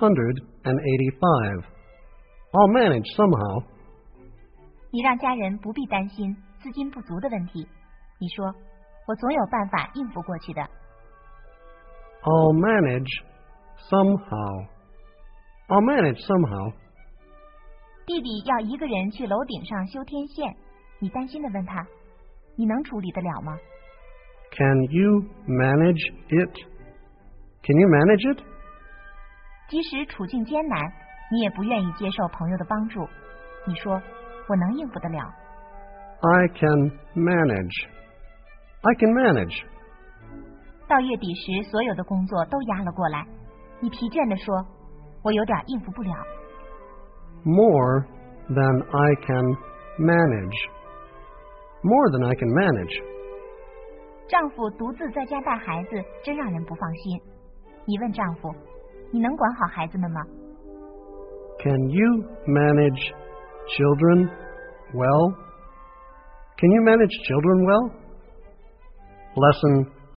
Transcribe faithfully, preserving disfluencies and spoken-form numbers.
hundred eighty-five. I'll manage somehow. 你让家人不必担心资金不足的问题。你说，我总有办法应付过去的。 I'll manage somehow. I'll manage somehow. 弟弟要一个人去楼顶上修天线，你担心地问他，你能处理得了吗？ Can you manage it? Can you manage it? 即使处境艰难，你也不愿意接受朋友的帮助。你说，我能应付得了。 I can manage. I can manage. 到月底时，所有的工作都压了过来，你疲倦地说，我有点应付不了。 More than I can manage. More than I can manage. 丈夫独自在家带孩子，真让人不放心。你问丈夫，你能管好孩子们吗？ Can you manage children well? Can you manage children well? Lesson